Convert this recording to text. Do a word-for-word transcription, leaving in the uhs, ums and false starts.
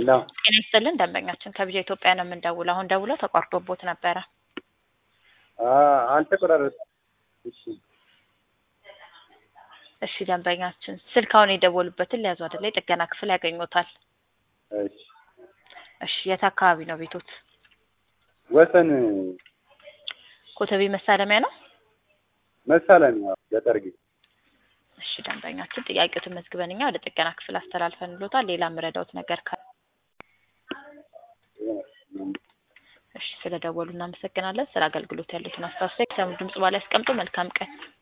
ሄሎ ጤና ይስጥልን ደንበኛችን ከብዙ ኢትዮጵያ ነው የምንደውለው። አሁን ደውለው ተቋርጦቦት ነበረ። አ አልተቆራረጠ እሺ እሺ ደንበኛችን ስልካውን የደወሉበትን ሊያዙ አይደለ? የጥገና ክፍል ያገኙታል። እሺ እሺ የት አካባቢ ነው ቤቶት? ወሰን ኮተቤ መሳለሚያ ነው? መሳለሚያ ገጠርጌ። እሺ ደንበኛችን ጥያቄዎትን መዝግበንኛ ወደ ጥገና ክፍል አስተላልፈንልዎታል። ሌላ ምረዳውት ነገር ካለ እሺ ስለደወሉ እናመሰግናለን። ስለ አገልግሎት ያሉትን አስተያየት ከምን ድምጽ በኋላ ያስቀምጡ። መልካም ቀን።